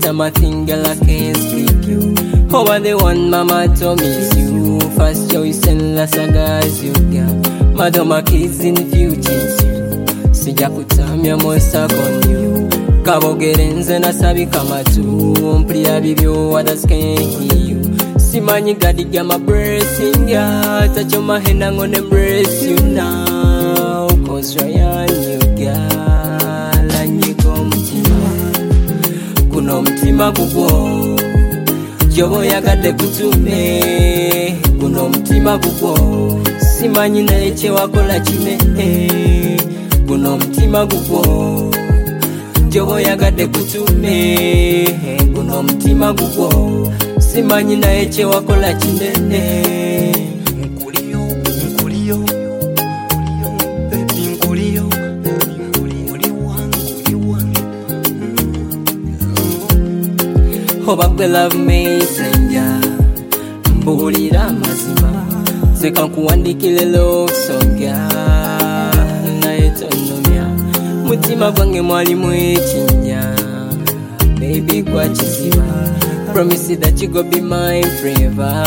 time I think, girl, I can't speak you. Over the one mama told me it's you. First choice and last guys you got. Madam, my kids in the future it's you. Sija kutamya monster on you. Kabo gerenze na sabi kama tu. Mplia bibyo others can't hear you. Simanyi God got my blessing, yeah. Touch on my hand, I'm gonna embrace you now. Cause Ryan you got. And you come to kuno mtima kukwo. Jobo yakade kutume. Kuno mtima kukwo. Simanyi na eche wakola chime. Kuno mtima kukwo. Jobo yakade kutume. Kuno mtima kukwo. Simanyi na eche wakola chinene. Nkuliyo, nkuliyo, baby nkuliyo, Oba gwe love me senja. Mbulira mazima. Seka nkuwandikile love song ya. Naye tonomya. Mutima gwange mwalimu ekinya. Baby kwa chiziba. Promise that you go be mine forever.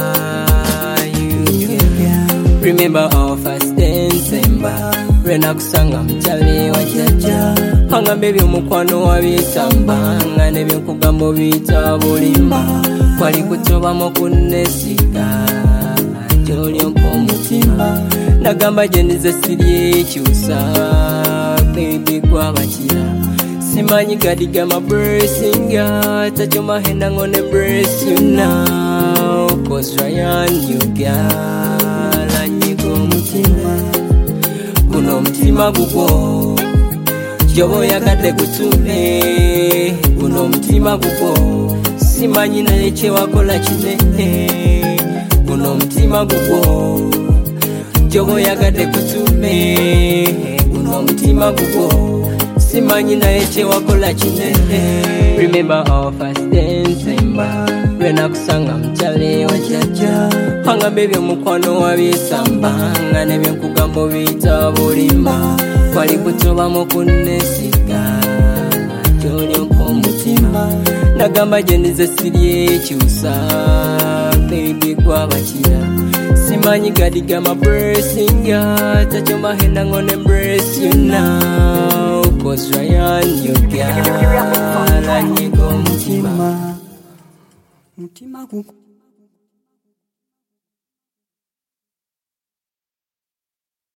You can remember our first December. Rena kusanga mchale wa jaja. Hanga baby umukwano wa bitamba. Ngane byokugambo bita bulimba. Kwali kutoba mokunesika. Joli ompo mutima. Nagamba jenize siri ekyusa. Baby kwa bachira. Simanyi God got my blessing, yeah. Touch on my hand, I'm gonna embrace you now. Cause Ryan you got. And you go mutima. Kuno mtima kukwo. Jobo yakade kutume. Kuno mtima kukwo. Simanyi na eche wakola chine. Kuno mtima kukwo. Jobo yakade kutume. Kuno mtima kukwo. Simanyi na eche wakola chinene. Remember our first December. Rena kusanga mchale wa jaja. Hanga baby umukwano wa bisamba. Ngane byokugambo bita bulimba. Kwali kutoba mokunesika. Joli ompo mutima. Nagamba jenize siri ekyusa. Baby kwa bachira. Simanyi God got my blessing, yeah. Touch on my hand, I'm gonna embrace you now. Cause Ryan you got. And you go mutima. mutima kuku.